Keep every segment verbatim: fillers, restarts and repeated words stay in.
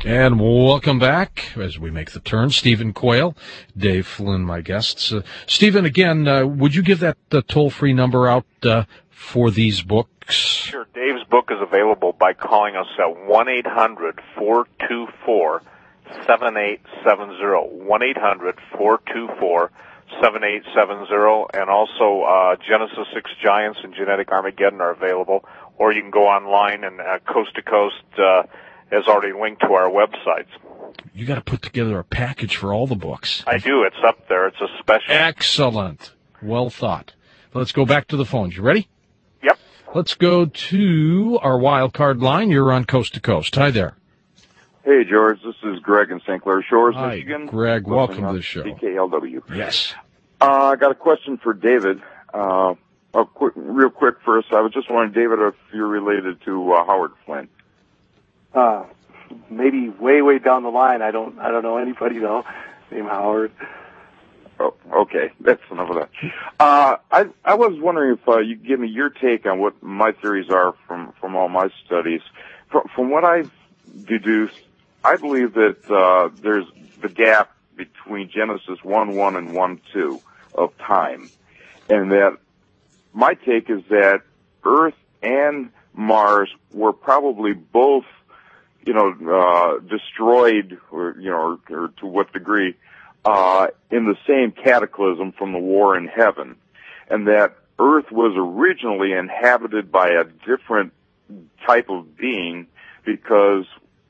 And welcome back as we make the turn. Stephen Quayle, Dave Flynn, my guests. Uh, Stephen, again, uh, would you give that uh, toll-free number out uh, for these books? Sure. Dave's book is available by calling us at one eight hundred four two four seven eight seven zero. one eight hundred four two four seven eight seven zero. And also uh, Genesis six Giants and Genetic Armageddon are available. Or you can go online and uh, Coast to Coast uh, is already linked to our websites. You got to put together a package for all the books. I do. It's up there. It's a special. Excellent. Well thought. Let's go back to the phones. You ready? Yep. Let's go to our wild card line. You're on Coast to Coast. Hi there. Hey, George. This is Greg in Saint Clair Shores, Hi, Michigan. Greg. Welcome to the show. C K L W. Yes. Uh, I got a question for David. Uh, oh, quick, real quick first. I was just wondering, David, if you're related to uh, Howard Flynn. Uh, maybe way, way down the line. I don't, I don't know anybody though named Howard. Oh, okay. That's enough of that. Uh, I, I was wondering if, uh, you could give me your take on what my theories are from, from all my studies. From, from what I've deduced, I believe that, uh, there's the gap between Genesis one one and one two of time. And that my take is that Earth and Mars were probably both, you know, uh, destroyed, or, you know, or, or to what degree, uh, in the same cataclysm from the war in heaven. And that Earth was originally inhabited by a different type of being, because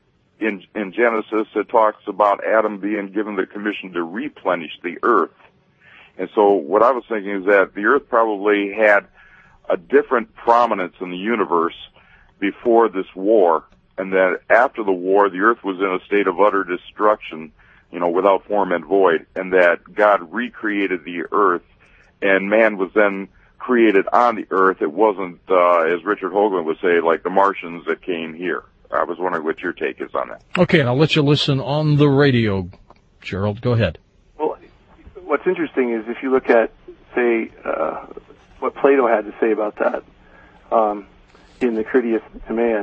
in, in Genesis it talks about Adam being given the commission to replenish the earth. And so what I was thinking is that the earth probably had a different prominence in the universe before this war, and that after the war, the earth was in a state of utter destruction, you know, without form and void, and that God recreated the earth, and man was then created on the earth. It wasn't, uh, as Richard Hoagland would say, like the Martians that came here. I was wondering what your take is on that. Okay, and I'll let you listen on the radio, Gerald. Go ahead. Well, what's interesting is if you look at, say, uh, what Plato had to say about that um, in the Critias and Timaeus,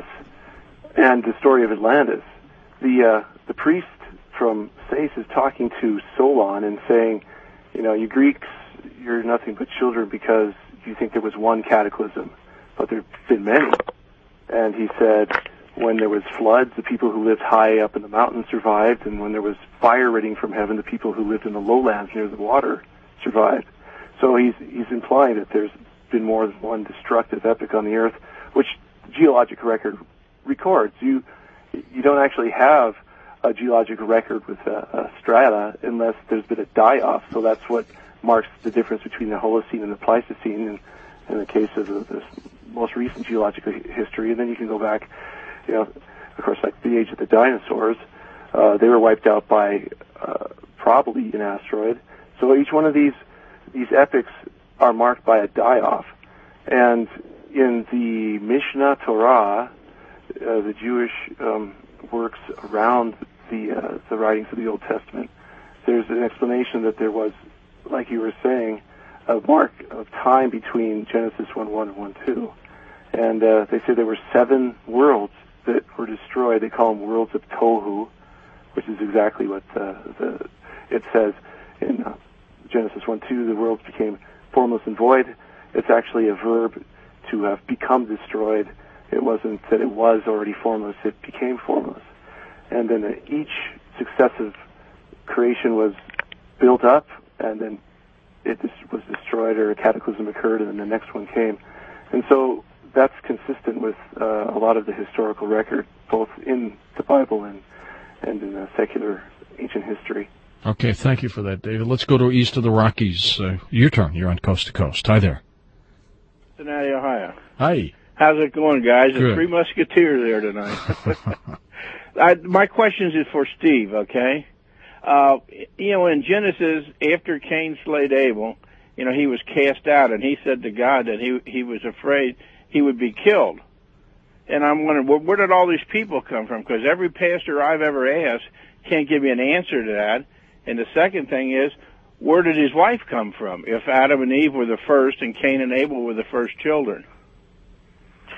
and the story of Atlantis, the uh, the priest from Sais is talking to Solon and saying, you know, you Greeks, you're nothing but children because you think there was one cataclysm, but there have been many. And he said, when there was floods, the people who lived high up in the mountains survived, and when there was fire raining from heaven, the people who lived in the lowlands near the water survived. So he's he's implying that there's been more than one destructive epoch on the earth, which geologic record records. You you don't actually have a geologic record with a, a strata unless there's been a die-off. So that's what marks the difference between the Holocene and the Pleistocene in, in the case of the, the most recent geological history. And then you can go back, you know, of course, like the age of the dinosaurs. Uh, they were wiped out by uh, probably an asteroid. So each one of these these epochs are marked by a die-off. And in the Mishnah Torah, uh, the Jewish um, works around the uh, the writings of the Old Testament, there's an explanation that there was, like you were saying, a mark of time between Genesis one one and one two. And uh, they say there were seven worlds that were destroyed. They call them worlds of Tohu, which is exactly what uh, the it says in uh, Genesis one two. The worlds became formless and void. It's actually a verb to have become destroyed. It wasn't that it was already formless, it became formless. And then uh, each successive creation was built up, and then it dis- was destroyed, or a cataclysm occurred, and then the next one came. And so that's consistent with uh, a lot of the historical record, both in the Bible and, and in the secular ancient history. Okay, thank you for that, David. Let's go to east of the Rockies. Uh, your turn. You're on Coast to Coast. Hi there. Cincinnati, Ohio. Hi. How's it going, guys? Good. The Three Musketeers there tonight. I, my question is for Steve, okay? Uh, you know, in Genesis, after Cain slayed Abel, you know, he was cast out, and he said to God that he he was afraid he would be killed. And I'm wondering, where, where did all these people come from? Because every pastor I've ever asked can't give me an answer to that. And the second thing is, where did his wife come from, if Adam and Eve were the first and Cain and Abel were the first children?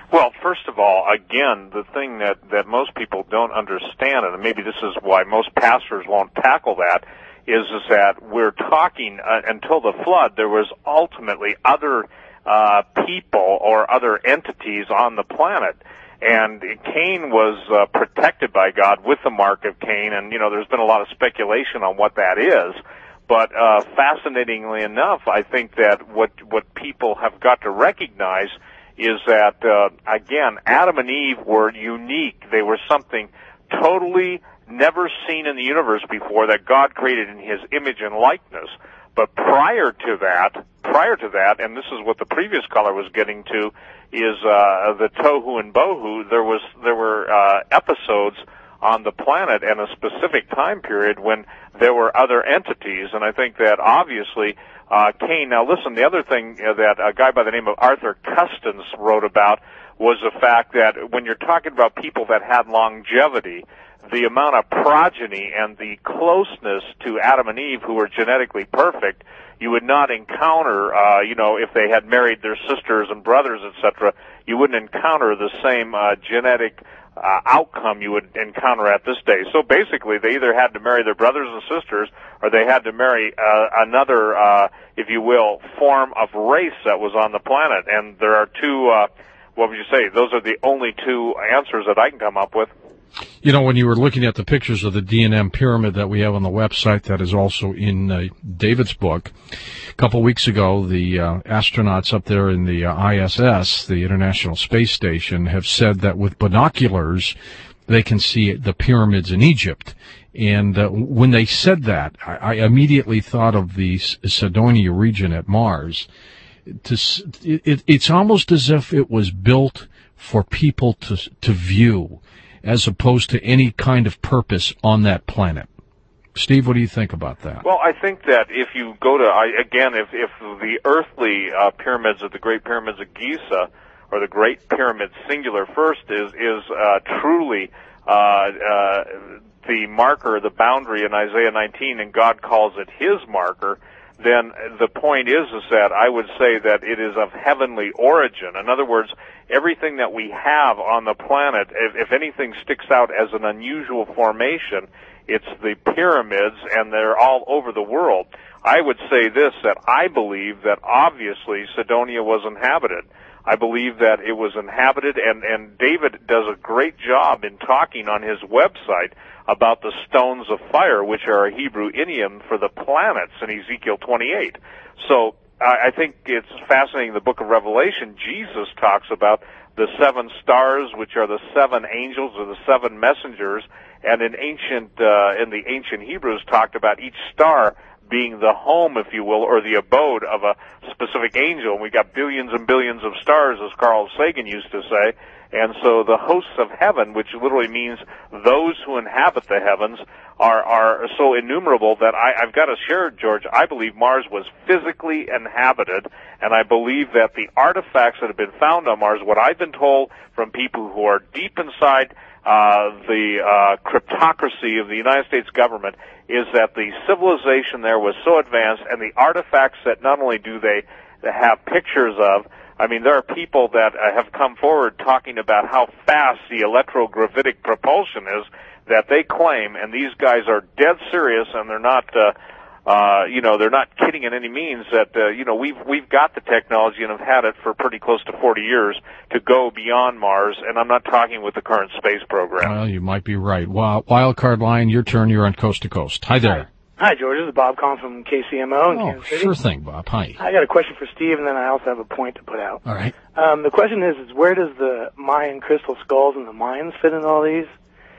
Well, first of all, again, the thing that, that most people don't understand, and maybe this is why most pastors won't tackle that, is, is that we're talking, uh, until the flood, there was ultimately other uh, people or other entities on the planet. And Cain was uh, protected by God with the mark of Cain, and, you know, there's been a lot of speculation on what that is. But uh, fascinatingly enough, I think that what what people have got to recognize is that, uh, again, Adam and Eve were unique. They were something totally never seen in the universe before that God created in His image and likeness. But prior to that, prior to that, and this is what the previous caller was getting to, is uh, the tohu and bohu. There was there were uh, episodes on the planet and a specific time period when there were other entities, and I think that obviously uh, Cain. Now, listen, the other thing that a guy by the name of Arthur Custance wrote about was the fact that when you're talking about people that had longevity, the amount of progeny and the closeness to Adam and Eve, who were genetically perfect, you would not encounter, uh, you know, if they had married their sisters and brothers, et cetera, you wouldn't encounter the same uh, genetic uh, outcome you would encounter at this day. So basically, they either had to marry their brothers and sisters, or they had to marry uh, another, uh, if you will, form of race that was on the planet. And there are two, uh, what would you say, those are the only two answers that I can come up with. You know, when you were looking at the pictures of the D and M pyramid that we have on the website, that is also in uh, David's book, a couple weeks ago, the uh, astronauts up there in the uh, I S S, the International Space Station, have said that with binoculars, they can see the pyramids in Egypt. And uh, when they said that, I, I immediately thought of the Cydonia region at Mars. To, it, it's almost as if it was built for people to to view, as opposed to any kind of purpose on that planet. Steve, what do you think about that? Well, I think that if you go to, I, again, if, if the earthly uh, pyramids of the Great Pyramids of Giza, or the Great Pyramid singular first, is, is uh, truly uh, uh, the marker, the boundary in Isaiah nineteen, and God calls it His marker, then the point is, is that I would say that it is of heavenly origin. In other words, everything that we have on the planet, if, if anything sticks out as an unusual formation, it's the pyramids, and they're all over the world. I would say this, that I believe that obviously Cydonia was inhabited. I believe that it was inhabited, and, and David does a great job in talking on his website about the stones of fire, which are a Hebrew idiom for the planets in Ezekiel twenty-eight. So I think it's fascinating. The book of Revelation, Jesus talks about the seven stars, which are the seven angels or the seven messengers, and in ancient, uh, in the ancient Hebrews talked about each star being the home, if you will, or the abode of a specific angel. And we got billions and billions of stars, as Carl Sagan used to say. And so the hosts of heaven, which literally means those who inhabit the heavens, are, are so innumerable that I, I've got to share, George, I believe Mars was physically inhabited, and I believe that the artifacts that have been found on Mars, what I've been told from people who are deep inside uh, the uh, cryptocracy of the United States government, is that the civilization there was so advanced, and the artifacts that not only do they have pictures of, I mean, there are people that uh, have come forward talking about how fast the electrogravitic propulsion is that they claim, and these guys are dead serious, and they're not, uh, uh, you know, they're not kidding in any means. That uh, you know, we've we've got the technology and have had it for pretty close to forty years to go beyond Mars, and I'm not talking with the current space program. Well, you might be right. Wild Card Line, your turn. You're on Coast to Coast. Hi there. Hi. Hi, George. This is Bob calling from K C M O in oh, Kansas City. Sure thing, Bob. Hi. I got a question for Steve, and then I also have a point to put out. All right. Um, the question is, is where does the Mayan crystal skulls and the Mayans fit in all these?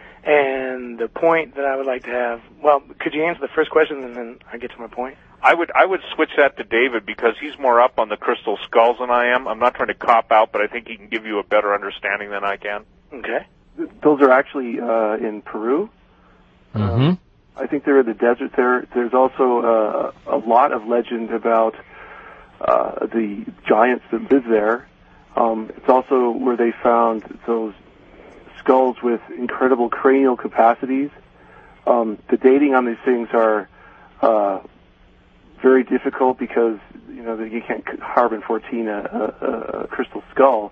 And the point that I would like to have, well, could you answer the first question, and then I get to my point? I would I would switch that to David, because he's more up on the crystal skulls than I am. I'm not trying to cop out, but I think he can give you a better understanding than I can. Okay. Those are actually uh, in Peru. Mm-hmm. Um, I think they're in the desert there. There's also uh, a lot of legend about uh, the giants that live there. Um, it's also where they found those skulls with incredible cranial capacities. Um, the dating on these things are uh, very difficult because, you know, you can't carbon fourteen a, a, a crystal skull.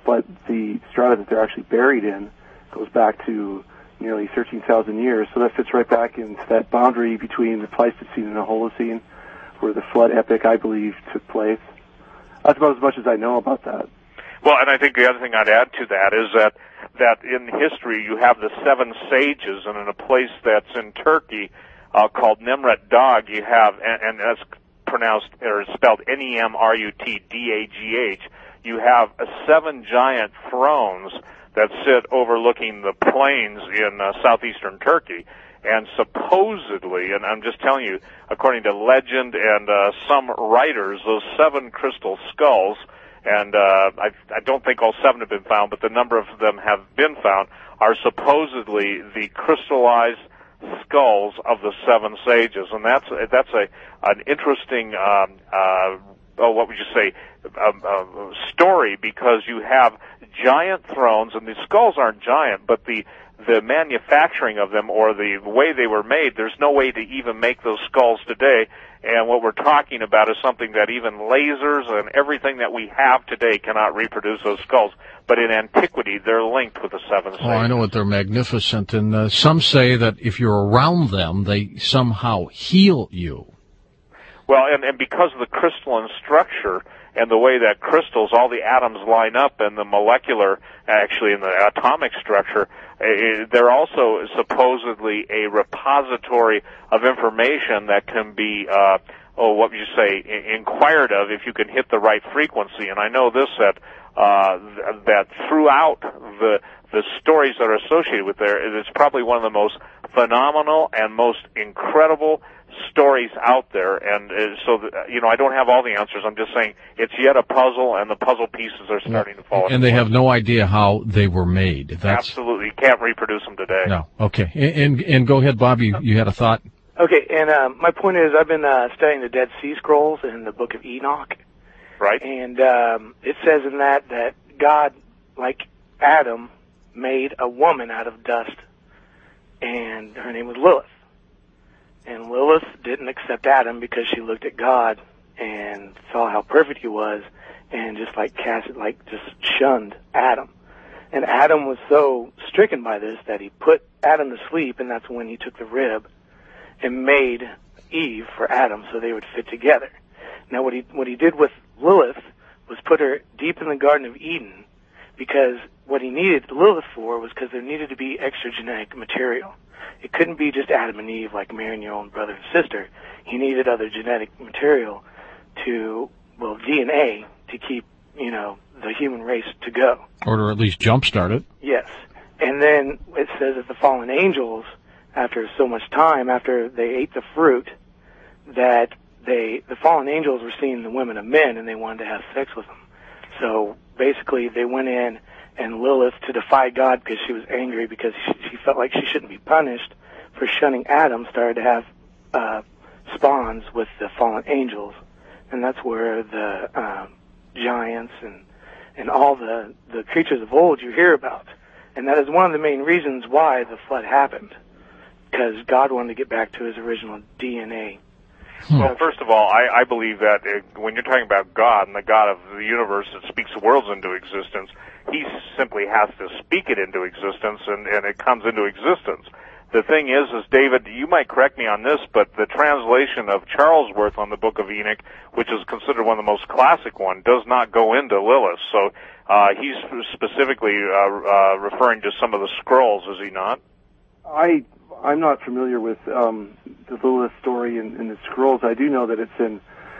but the strata that they're actually buried in goes back to nearly thirteen thousand years. So that fits right back into that boundary between the Pleistocene and the Holocene, where the flood epic, I believe, took place. That's about as much as I know about that. Well, and I think the other thing I'd add to that is that that in history you have the seven sages, and in a place that's in Turkey uh, called Nemrut Dağ, you have, and, and that's pronounced or spelled N E M R U T D A G H. You have uh, seven giant thrones that sit overlooking the plains in uh, southeastern Turkey. And supposedly, and I'm just telling you, according to legend and uh, some writers, those seven crystal skulls, and uh, I, I don't think all seven have been found, but the number of them have been found, are supposedly the crystallized skulls of the seven sages. And that's that's a an interesting, um, uh, oh, what would you say, um, uh, story, because you have giant thrones, and the skulls aren't giant, but the the manufacturing of them or the way they were made, there's no way to even make those skulls today. And what we're talking about is something that even lasers and everything that we have today cannot reproduce those skulls. But in antiquity, they're linked with the seven sages. Oh, I know it. They're magnificent. And uh, some say that if you're around them, they somehow heal you. Well, and, and because of the crystalline structure and the way that crystals, all the atoms line up, and the molecular, actually in the atomic structure, uh, they're also supposedly a repository of information that can be, uh, oh, what would you say, inquired of if you can hit the right frequency. And I know this, that uh, that throughout the the stories that are associated with there, it's probably one of the most phenomenal and most incredible stories out there. And uh, so, the, you know, I don't have all the answers. I'm just saying it's yet a puzzle, and the puzzle pieces are starting yeah. to fall. And they have no idea how they were made. That's... Absolutely. Can't reproduce them today. No. Okay. And, and, and go ahead, Bob. You, you had a thought? Okay. And um, my point is, I've been uh, studying the Dead Sea Scrolls and the Book of Enoch. Right. And um, it says in that that God, like Adam, made a woman out of dust, and her name was Lilith. And Lilith didn't accept Adam because she looked at God and saw how perfect he was, and just like cast, like just shunned Adam. And Adam was so stricken by this that he put Adam to sleep, and that's when he took the rib and made Eve for Adam so they would fit together. Now, what he what he did with Lilith was put her deep in the Garden of Eden, because what he needed Lilith for was because there needed to be extra genetic material. It couldn't be just Adam and Eve, like marrying your own brother and sister. He needed other genetic material to, well, D N A to keep, you know, the human race to go. Or to at least jumpstart it. Yes. And then it says that the fallen angels, after so much time, after they ate the fruit, that they, the fallen angels were seeing the women of men, and they wanted to have sex with them. So basically they went in, and Lilith, to defy God because she was angry because she, she felt like she shouldn't be punished for shunning Adam, started to have uh, spawns with the fallen angels. And that's where the um, giants and and all the, the creatures of old you hear about. And that is one of the main reasons why the flood happened, because God wanted to get back to his original D N A. Well, first of all, I, I believe that uh, when you're talking about God and the God of the universe that speaks worlds into existence, he simply has to speak it into existence, and, and it comes into existence. The thing is, is, David, you might correct me on this, but the translation of Charlesworth on the Book of Enoch, which is considered one of the most classic one, does not go into Lilith. So uh, he's specifically uh, uh, referring to some of the scrolls, is he not? I... I'm not familiar with um, the Lilith story in, in the scrolls. I do know that it's in,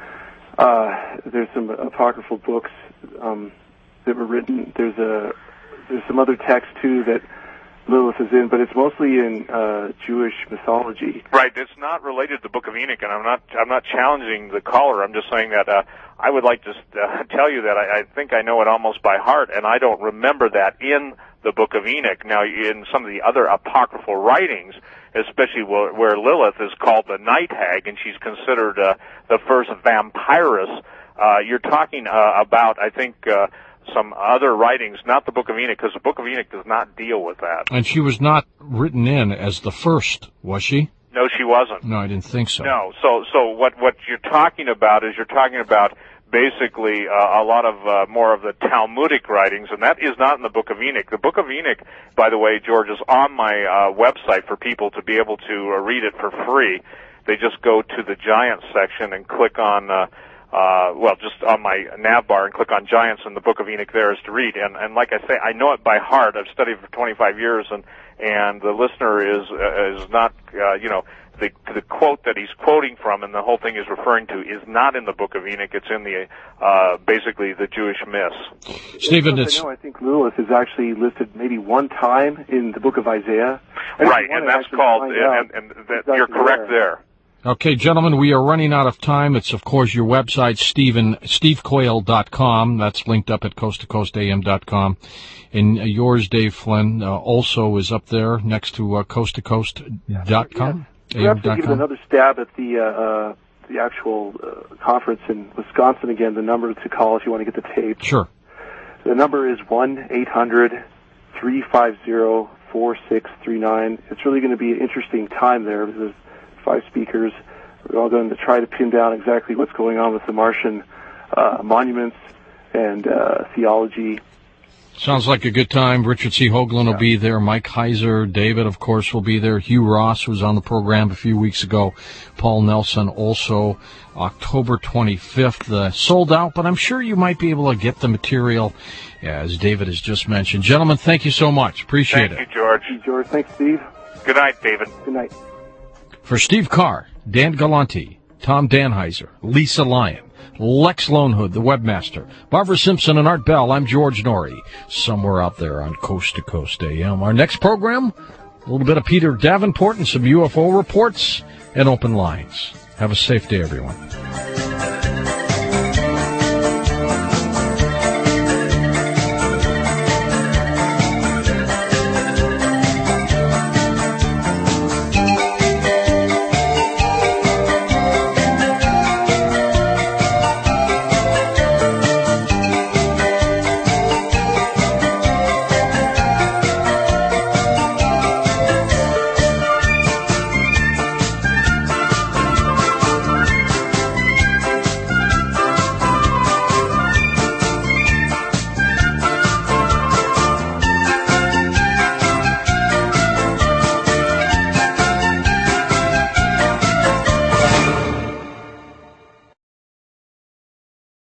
uh, there's some apocryphal books um, that were written. There's a there's some other text, too, that Lilith is in, but it's mostly in uh, Jewish mythology. Right. It's not related to the Book of Enoch, and I'm not I'm not challenging the caller. I'm just saying that uh, I would like to uh, tell you that I, I think I know it almost by heart, and I don't remember that in the Book of Enoch. Now, in some of the other apocryphal writings, especially where, where Lilith is called the night hag, and she's considered uh, the first vampiress, uh, you're talking uh, about, I think, uh, some other writings, not the Book of Enoch, because the Book of Enoch does not deal with that. And she was not written in as the first, was she? No, she wasn't. No, I didn't think so. No, so so what what you're talking about is you're talking about basically uh, a lot of uh, more of the Talmudic writings, and that is not in the Book of Enoch. The Book of Enoch, by the way, George, is on my uh, website for people to be able to uh, read it for free. They just go to the Giants section and click on, uh, uh, well, just on my nav bar and click on Giants, and the Book of Enoch there is to read. And, and like I say, I know it by heart. I've studied for twenty-five years, and, and the listener is, uh, is not, uh, you know, the, the quote that he's quoting from and the whole thing is referring to is not in the Book of Enoch. It's in the, uh, basically the Jewish myths. Stephen, it's... I know, I think Lilith is actually listed maybe one time in the Book of Isaiah. And right, and that's called, and, and, and that, you're correct there. Okay, gentlemen, we are running out of time. It's, of course, your website, Stephen, steve quayle dot com. That's linked up at coast to coast a m dot com. And yours, Dave Flynn, uh, also is up there next to uh, coast to coast dot com. Yeah. Perhaps to give it another stab at the uh, uh, the actual uh, conference in Wisconsin again, the number to call if you want to get the tape. Sure. The number is one eight hundred three five zero four six three nine. It's really going to be an interesting time there. There's five speakers. We're all going to try to pin down exactly what's going on with the Martian uh, monuments and uh, theology. Sounds like a good time. Richard C. Hoagland will yeah. be there. Mike Heiser, David, of course, will be there. Hugh Ross was on the program a few weeks ago. Paul Nelson also. October twenty-fifth, uh, sold out, but I'm sure you might be able to get the material, as David has just mentioned. Gentlemen, thank you so much. Appreciate thank it. Thank you, George. Thank you, George. Thanks, Steve. Good night, David. Good night. For Steve Carr, Dan Galante, Tom Danheiser, Lisa Lyon, Lex Lonehood, the webmaster, Barbara Simpson, and Art Bell, I'm George Norrie, somewhere out there on Coast to Coast A M. Our next program, a little bit of Peter Davenport and some U F O reports and open lines. Have a safe day, everyone.